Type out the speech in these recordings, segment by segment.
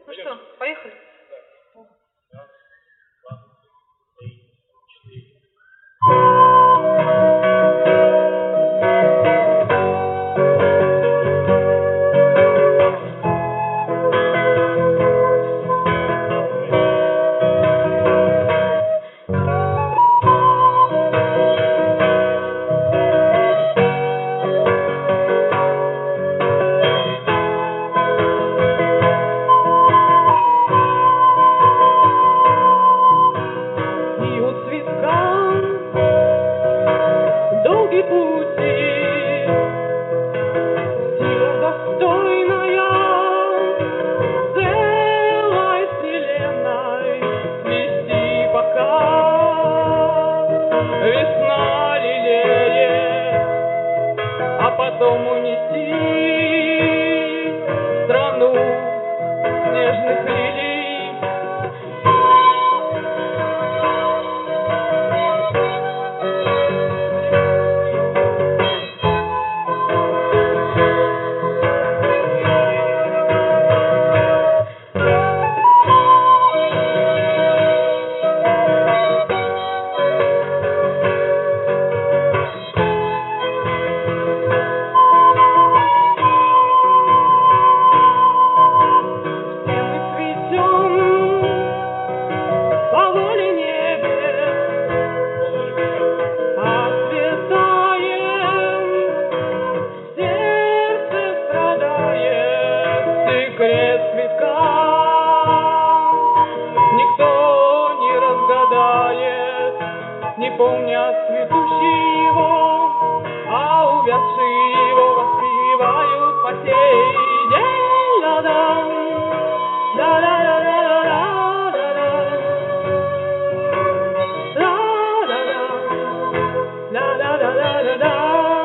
Ну что, поехали? Долгий пути, сила достойная целой вселенной вести, пока весна лелеет, а потом унести страну снежных лилий. Никто не разгадает, не помня цветущий его, а увядшие его воспевают по сей день. Ла-дам, ла-ла-ла-ла-ла-ла-ла, ла-ла-ла, ла-ла-ла-ла-ла-ла.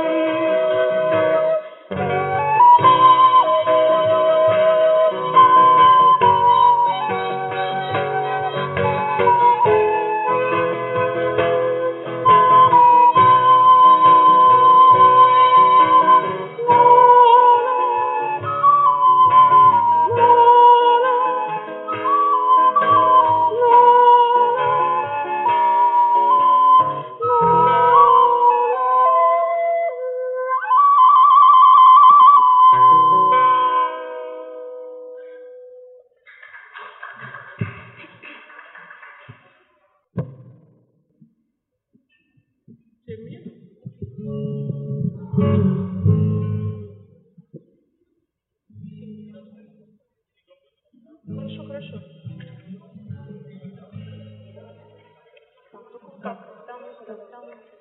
Хорошо, хорошо. Так, там.